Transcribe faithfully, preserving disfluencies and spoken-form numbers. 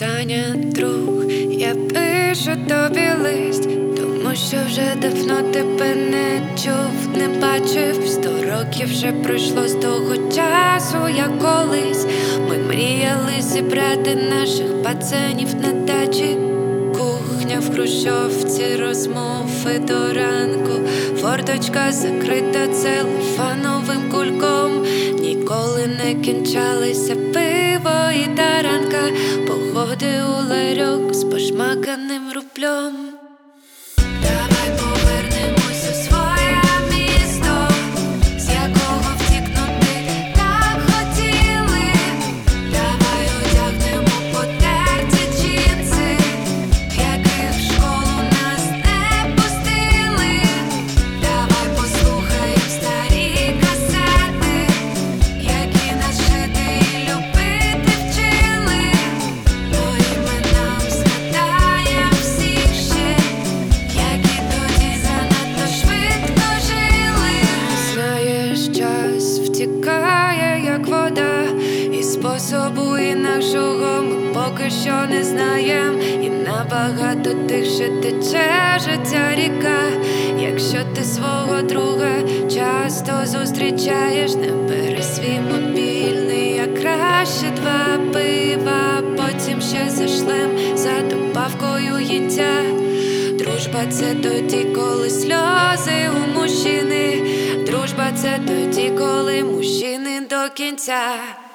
Саня, друг, я пишу тобі лист, тому що вже давно тебе не чув, не бачив. Сто років вже пройшло з того часу, як колись ми мріяли зібрати наших пацанів на дачі. Кухня в хрущовці, розмови до ранку, форточка закрита целофановим кульком. Ніколи не кінчалися пиво і таранка, походи у ларьок з пошмаканим рублем. Давай повернемось у своє місто, з якого втікнути так хотіли. Давай одягнемо потерті джинси, в яких в школу нас не пустили. Давай послухаєм старі касети, які нас жити і любити вчили. По іменам згадаєм всіх ще, які тоді занадто швидко жили. Знаєш, час втікає, як вода, і способу інакшого ми поки що не знаєм. І набагато тихше тече життя ріка. Якщо ти свого друга часто зустрічаєш, не бери свій мобільний, а краще два пива, потім ще зашлем за добавкою їття. Дружба — це тоді, коли сльози у мужчини. Дружба — це тоді, коли мужчини до кінця.